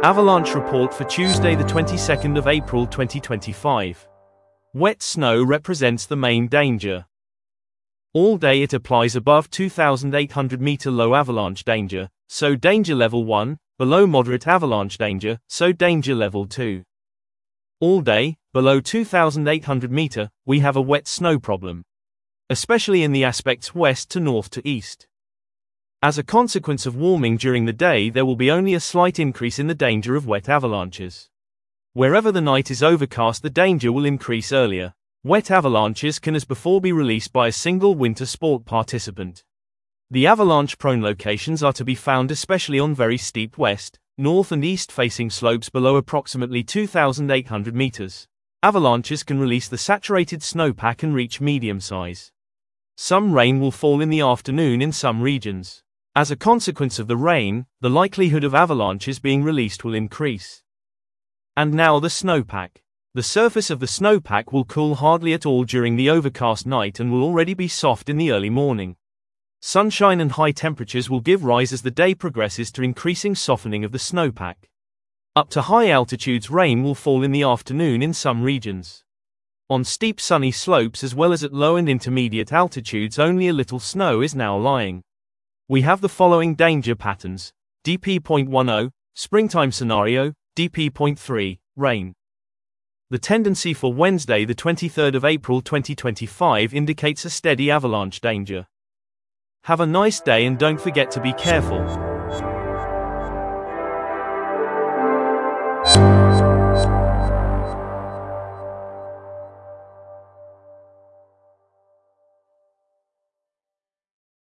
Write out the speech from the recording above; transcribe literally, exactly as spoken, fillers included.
Avalanche report for Tuesday the twenty-second of April twenty twenty-five. Wet snow represents the main danger. All day it applies above two thousand eight hundred meter low avalanche danger, so danger level one, below moderate avalanche danger, so danger level two. All day, below two thousand eight hundred meter, we have a wet snow problem, especially in the aspects west to north to east. As a consequence of warming during the day, there will be only a slight increase in the danger of wet avalanches. Wherever the night is overcast, the danger will increase earlier. Wet avalanches can as before be released by a single winter sport participant. The avalanche-prone locations are to be found especially on very steep west, north and east-facing slopes below approximately two thousand eight hundred meters. Avalanches can release the saturated snowpack and reach medium size. Some rain will fall in the afternoon in some regions. As a consequence of the rain, the likelihood of avalanches being released will increase. And now the snowpack. The surface of the snowpack will cool hardly at all during the overcast night and will already be soft in the early morning. Sunshine and high temperatures will give rise as the day progresses to increasing softening of the snowpack. Up to high altitudes, rain will fall in the afternoon in some regions. On steep sunny slopes as well as at low and intermediate altitudes, only a little snow is now lying. We have the following danger patterns: D P point ten, springtime scenario, D P point three, rain. The tendency for Wednesday the twenty-third of April twenty twenty-five indicates a steady avalanche danger. Have a nice day and don't forget to be careful.